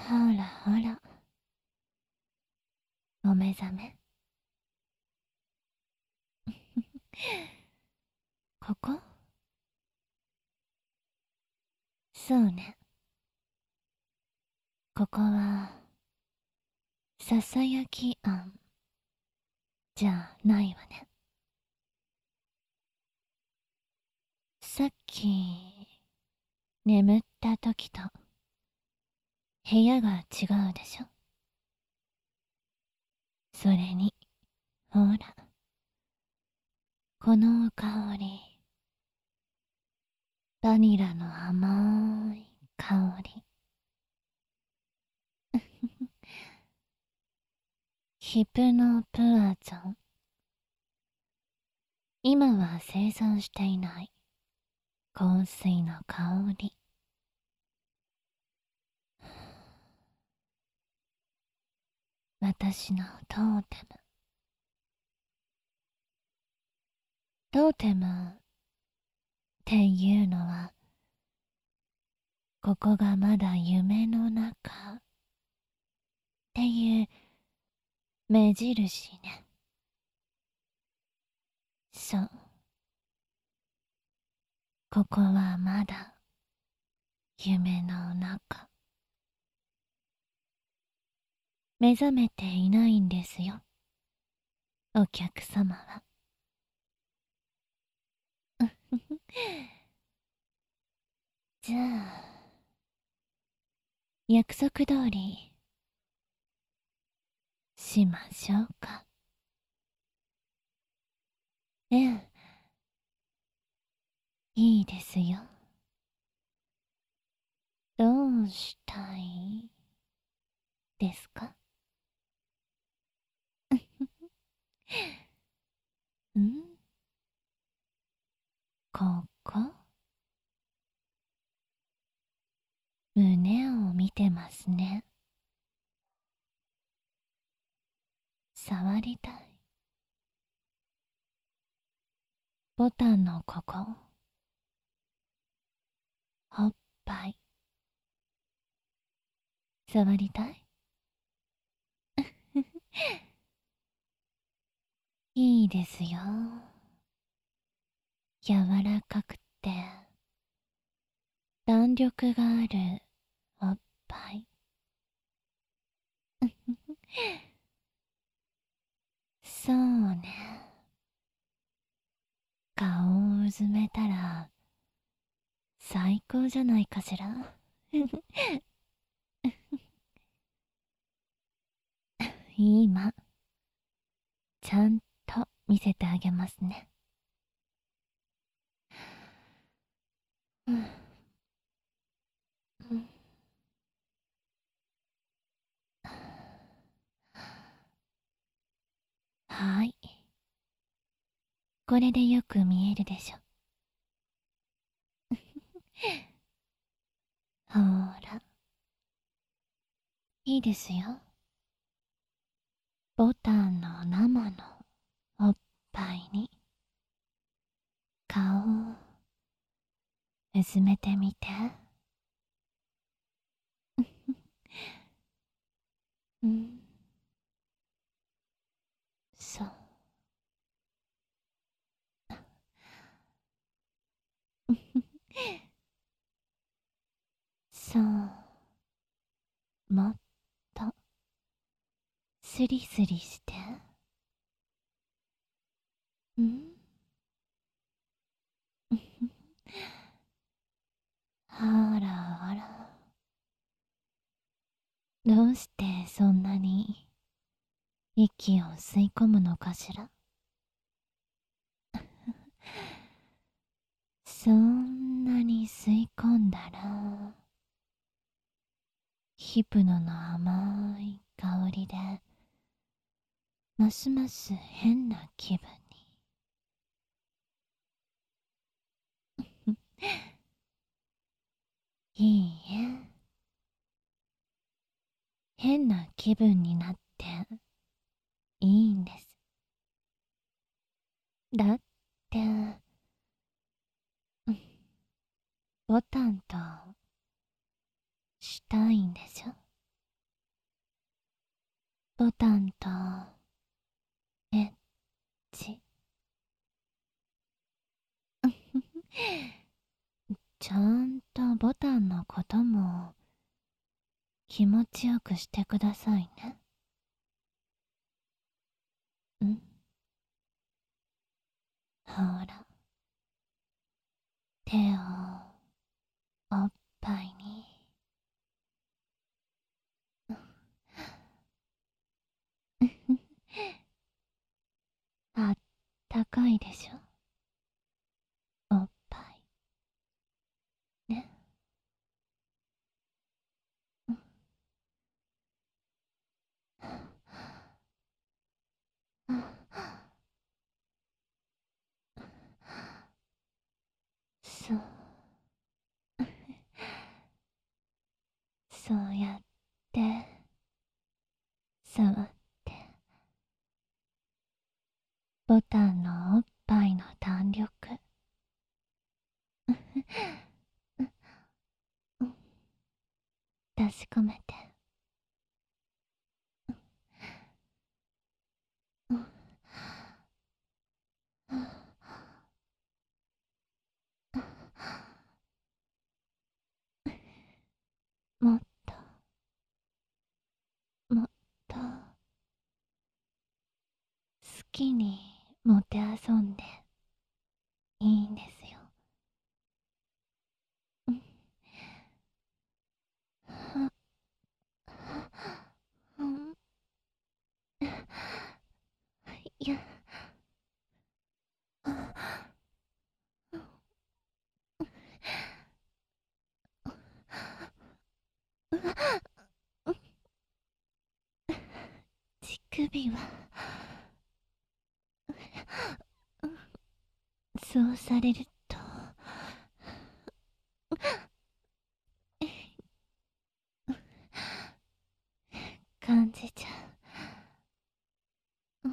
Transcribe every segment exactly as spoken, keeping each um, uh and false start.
ほらほら、お目覚め。ここ？そうね。ここは、ささやき庵じゃないわね。さっき、眠った時と、部屋が違うでしょ。それに、ほら、この香り、バニラの甘い香り。ヒプノプアゾン。今は生産していない香水の香り。私のトーテム。トーテムっていうのは、ここがまだ夢の中っていう目印ね。そう。ここはまだ夢の中。目覚めていないんですよ、お客様は。じゃあ、約束通りしましょうか。ええ、いいですよ。どうしたいですか？ん？ここ？胸を見てますね。触りたい。ボタンのここ。おっぱい。触りたい？いいですよ。柔らかくて弾力があるおっぱい。そうね。顔をうずめたら最高じゃないかしら。今ちゃんと見せてあげますね。うんうん、はい、これでよく見えるでしょ。ほら、いいですよ。ボタンの生のおっぱいに顔をうずめてみて。うん、そう。そう、もっとスリスリして。うん。あらあら、どうしてそんなに息を吸い込むのかしら。そんなに吸い込んだら、ヒプノの甘い香りでますます変な気分に。いいえ、変な気分になっていいんです。だって、うん、ボタンとしたいんでしょ。 ボタンとエッチ。ちゃんとボタンのことも気持ちよくしてくださいね。んほら、手をおっぱいに。あったかいでしょ、おっぱいね。そう、そうやって触ってボタンのおっぱいの弾力確かめて。もっともっと好きにもてあそんでいいんですよ。うんいや、乳首はそうされると感じちゃう。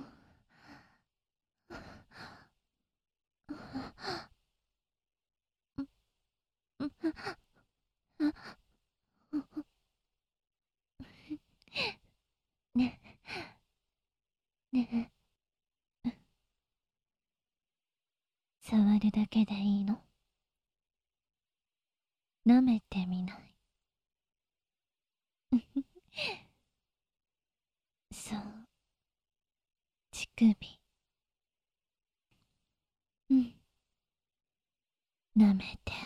ねね触るだけでいいの？舐めてみない？そう、乳首。うん舐めて。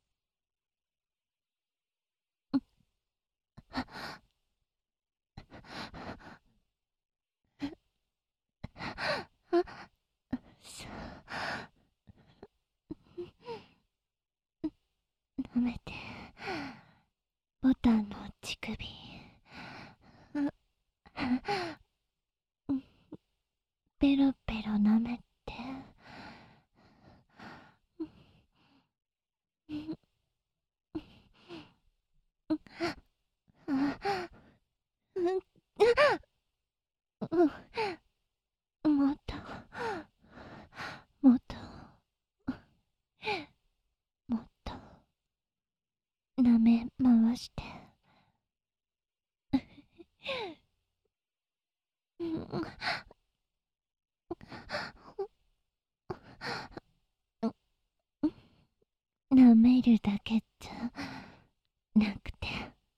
舐めて。ボタンの乳首。ペロペロ舐めて。もっともっともっと舐め回して。舐めるだけじゃなくて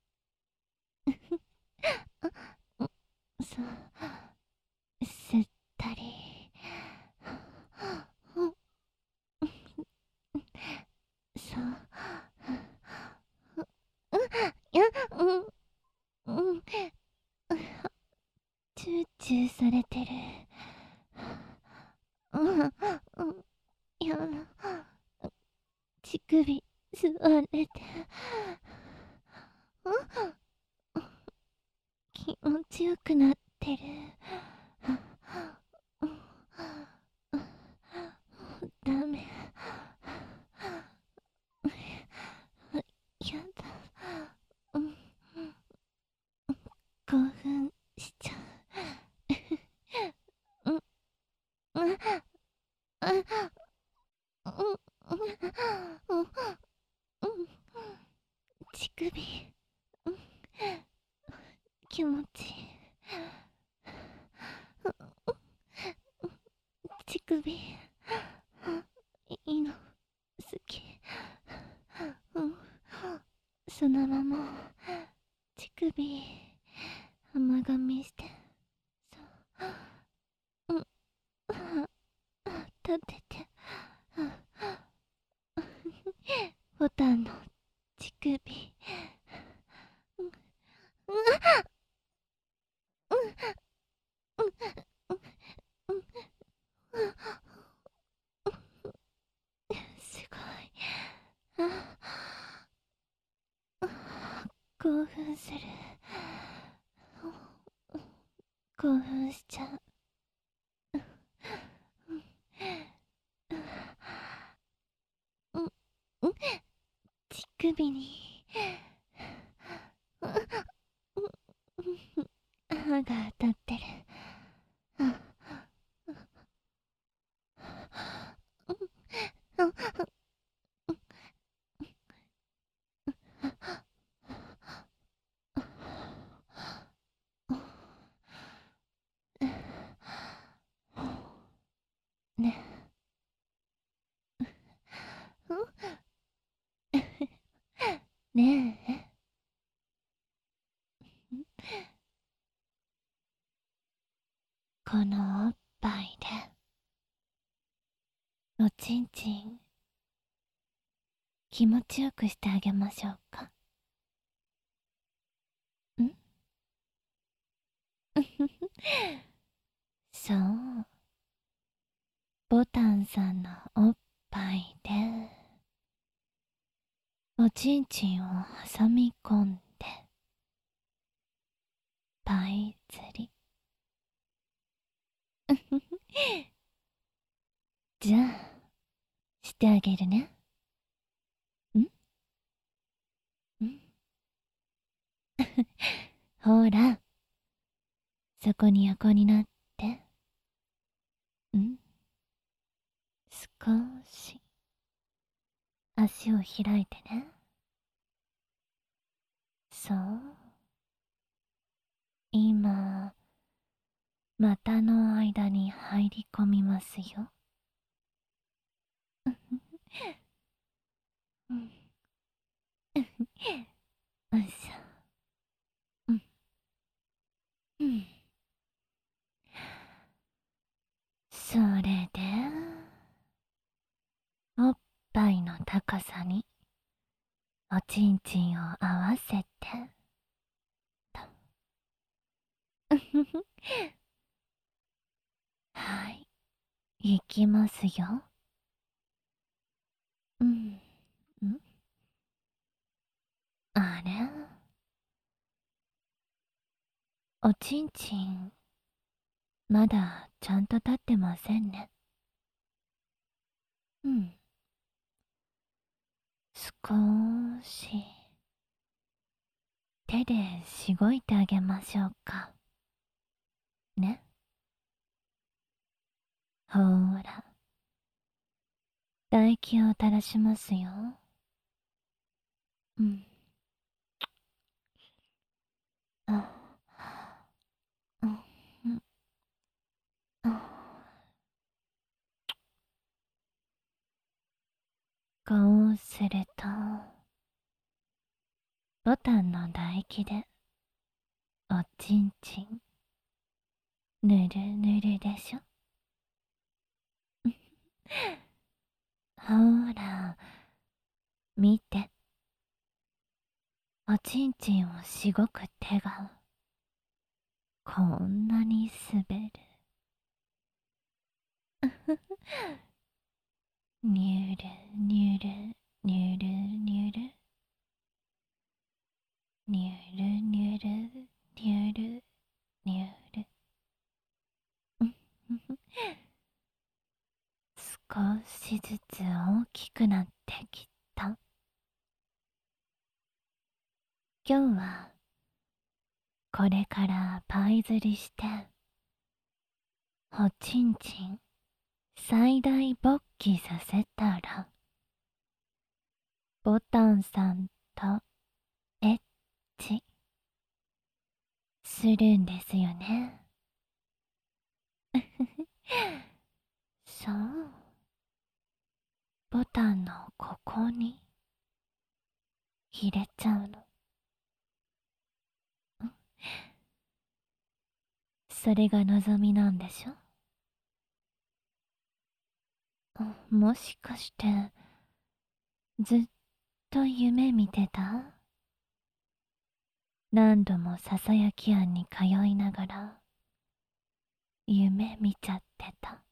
そう吸ったりそういやうんうんチューチューされてる。うんうんいや乳首吸われて気持ちよくなってる。ダメ。やだ。うん興奮しちゃう。うんうんうんうんうん乳首。うん気持ちいい。 乳首甘噛みして、そう、うん、あ、立てて、ボタンの乳首、うん、うん、うん、うん、うん、すごい。あ、興奮する。興奮しちゃう。うん、うん、乳首に、歯が当たってる。ね。ねえ。このおっぱいで、おちんちん、気持ちよくしてあげましょうか。んそう。ボタンさんのおっぱいで、おちんちんを挟み込んで、パイ釣り。じゃあ、してあげるね。んんほら、そこに横になって。ん少し、足を開いてね。そう。今、股の間に入り込みますよ。うん。よいしょ。うん。うん。それで、おっぱいの高さに、おちんちんを合わせて、と。はい、いきますよ。うん。んあれ、おちんちん、まだちゃんと立ってませんね。うん。少し、手でしごいてあげましょうか。ね。ほーら、唾液を垂らしますよ。うん。あ、うん、うん、あ、こうすると、ボタンの唾液で、おちんちん、ぬるぬるでしょ。ほーら、見て。おちんちんをしごく手が、こんなに滑る。にゅるにゅるにゅるにゅるにゅるにゅるにゅるにゅる。少しずつ大きくなってきた。今日はこれからパイ釣りして、おちんちん最大勃起させたら、ボタンさんとエッチするんですよね。そう。ボタンのここに入れちゃうの。 それが望みなんでしょ？もしかしてずっと夢見てた？何度もささやき庵に通いながら夢見ちゃってた。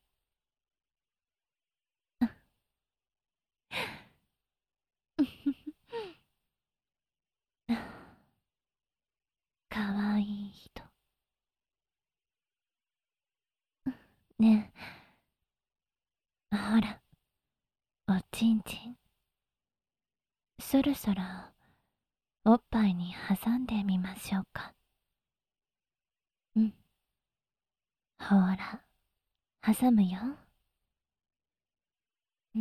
かわいい人。ねえ、ほら、おちんちん。そろそろおっぱいに挟んでみましょうか。うん。ほら、挟むよ。うん。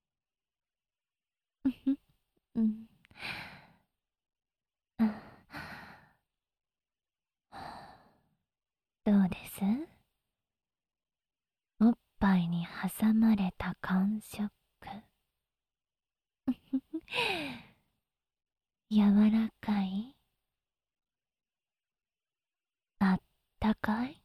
うん。どうです？おっぱいに挟まれた感触。柔らかい？あったかい？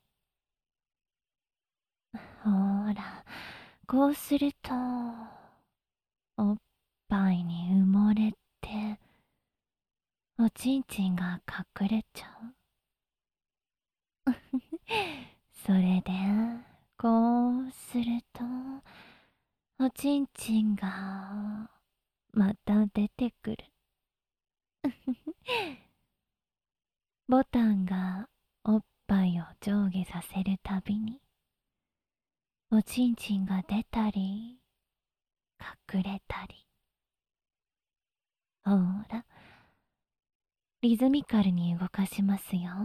ほら、こうするとおっぱいに埋もれておちんちんが隠れちゃう。それでこうするとおちんちんがまた出てくる。ボタンがおっぱいを上下させるたびにおちんちんが出たり隠れたり。ほら、リズミカルに動かしますよ。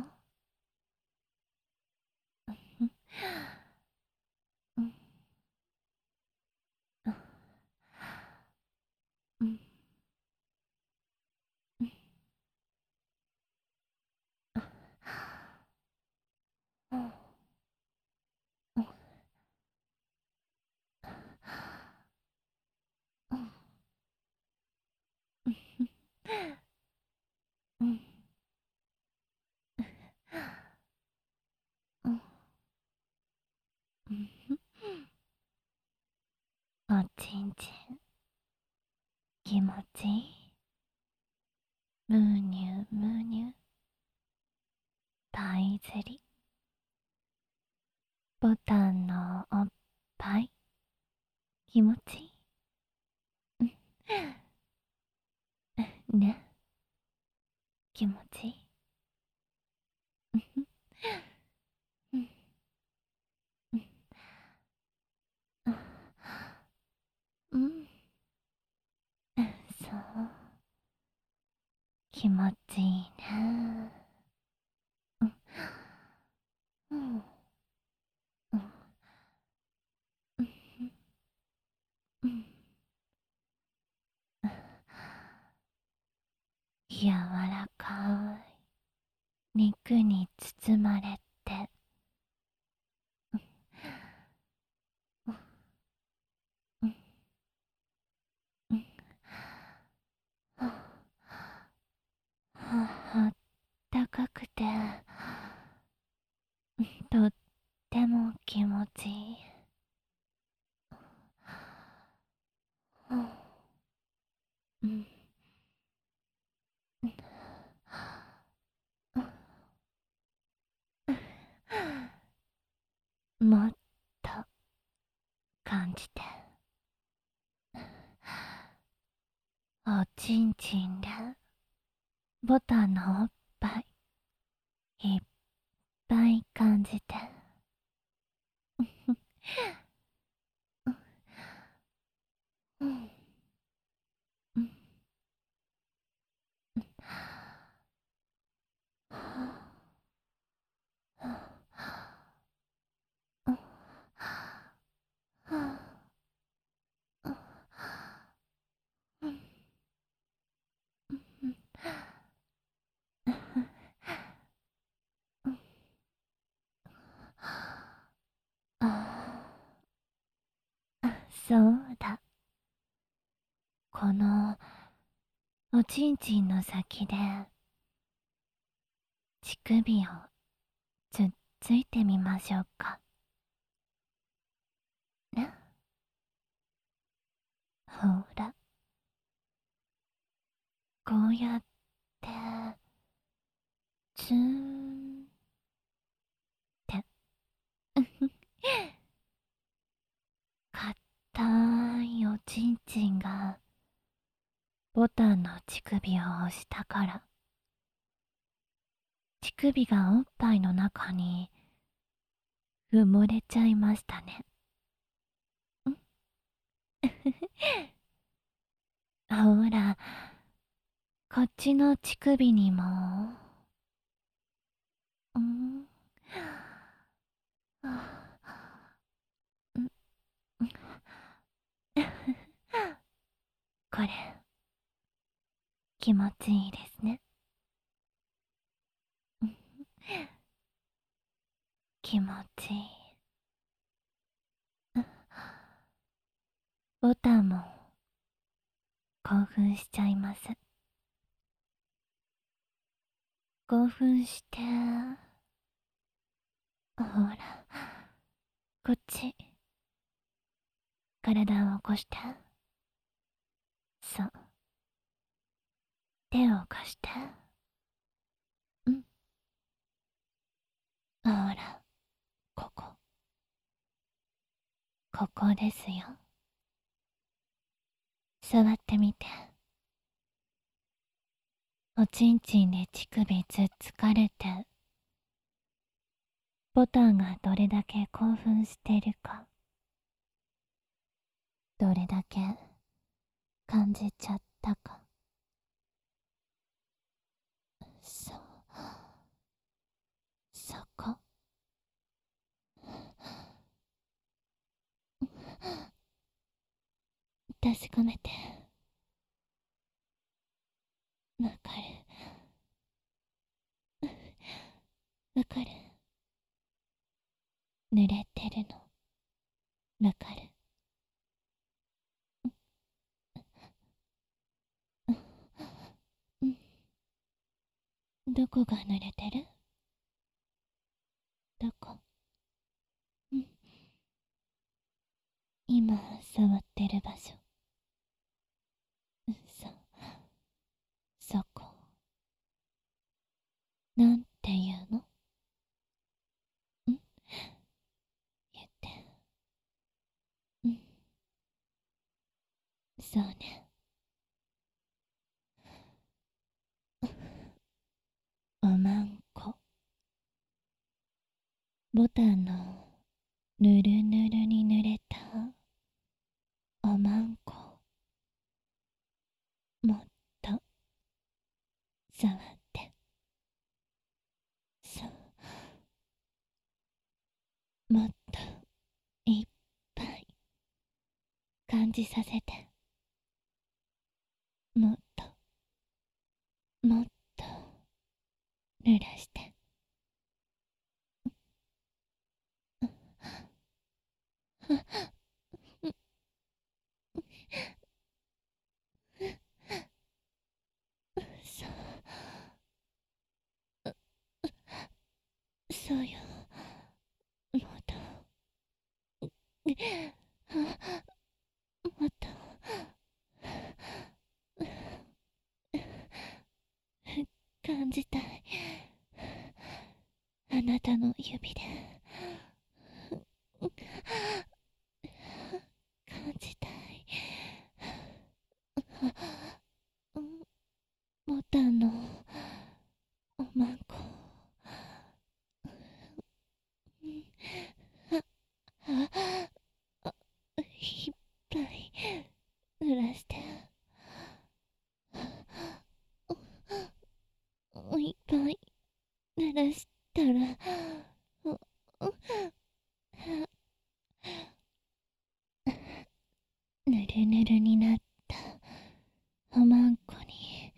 おちんちん気持ちいい？むにゅむにゅパイ釣り。ボタンのおっぱい気持ちいい？ね、気持ちいい？うん、そう、気持ちいいね。うん、うん、うん、柔らかい肉に包まれて、あったかくてとっても気持ちいい。うん、もっと感じて。おちんちんでボタンのおっぱいいっぱい感じて。うん、うん、そうだ、このおちんちんの先で乳首をつっついてみましょうか。ね。ほら、こうやってツーンって硬いおちんちんがボタンの乳首を押したから乳首がおっぱいの中に埋もれちゃいましたね。んほら、こっちの乳首にも。んこれ気持ちいいですね。気持ちいい。ボタンも興奮しちゃいます。興奮してほら、こっち体を起こして。そう、手を貸して。うん、ほら、ここここですよ。座ってみて。おちんちんで乳首つっつかれてボタンがどれだけ興奮してるか、どれだけ感じちゃったか。そう、そこ。確かめて。わかる。わかる。濡れてるの。わかる。うん。どこが濡れてる？どこ？うん。今触ってる場所。そう。そこ。なんていうの？ん？言って。うん。そうね。おまんこ。ボタンのぬるぬるに濡れたおまんこ。もっと触って。そう。もっといっぱい感じさせて。もっともっと濡らして。そうそうよ。もっともっと感じたい。あなたの指で感じたい。ボタンのおまんこ。いっぱい濡らして。いっぱい濡らしたらぬるぬるになったおまんこに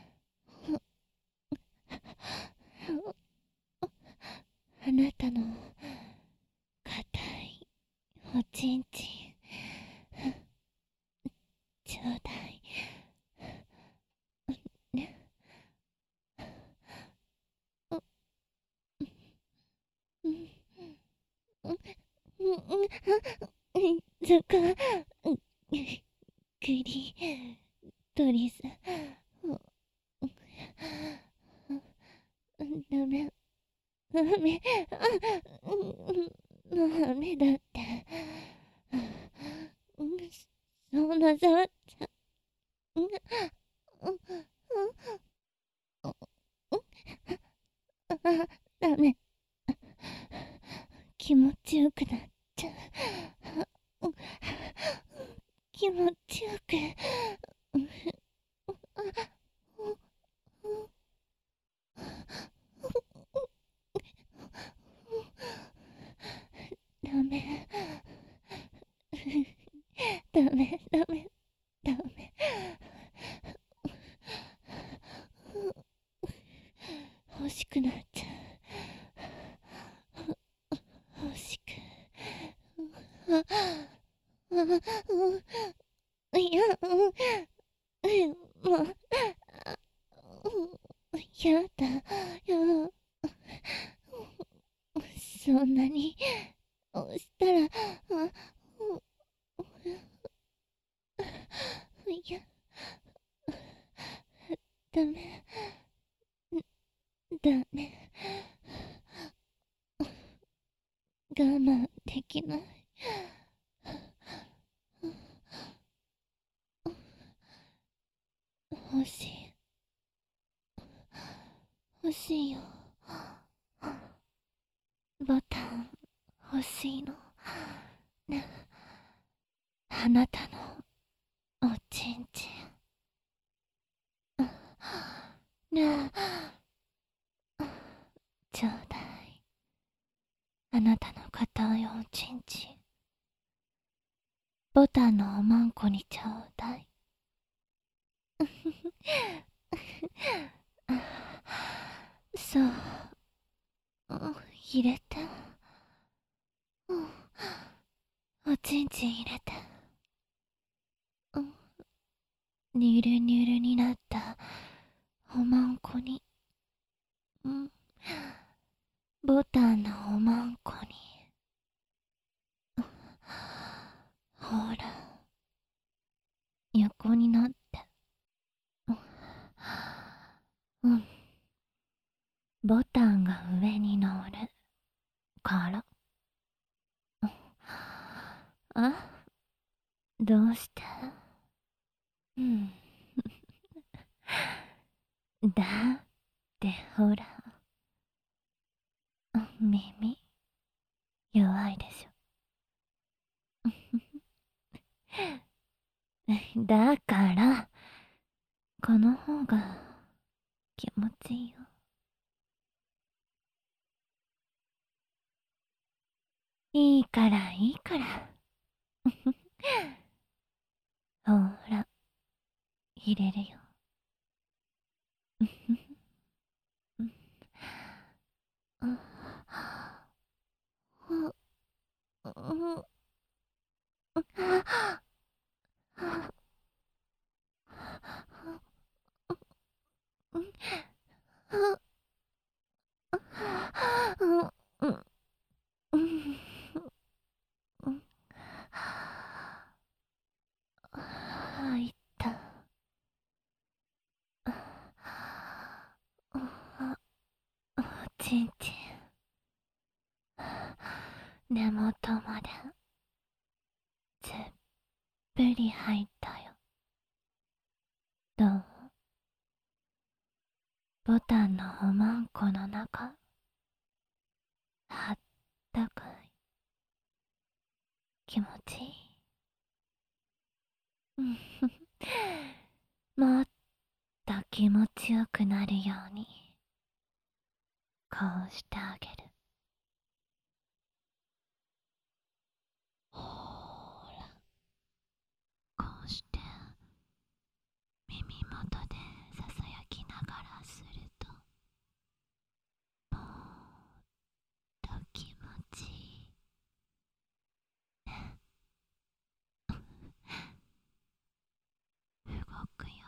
あなたの硬いおちんちんちょうだい。ね。 そこ、クリトリス。ダメ、ダメ、ダメだって。そんな触っちゃ、ダメ。気持ちよくなっちゃう。気持ちよく。ダメ。ダメ、ダメ、ダメ。欲しくなっちゃう。欲しく。いや、もう、やだよ。そんなに押したら、いや、ダメ、ダメ。我慢できない。欲しい。欲しいよ。ボタン欲しいの。ね、あなたのおちんちん。ねえ、ちょうだい。あなたの硬いおちんちん。ボタンのおまんこにちょうだい。そう、入れて。おちんちん入れて。ニュルニュルになったおまんこに、うん、ボタンのおまんこに。ほら、横になって。うん、ボタンが上に乗るから。あ、どうして？うん。だってほら、耳弱いでしょ。だからこの方が気持ちいいよ。いいからいいからほら、入れるよ。入った。おちんちん根元までずっぷり入ったよ。どう？ボタンのおまんこの中、あったかい？気持ちいい？うん。もっと気持ちよくなるようにこうしてあげる。ほーら、こうして耳元でささやきながらすると、もっと気持ちいいね。動くよ。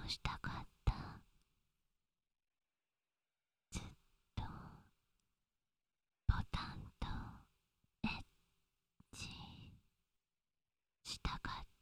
したかった。ずっとボタンとエッチしたかった。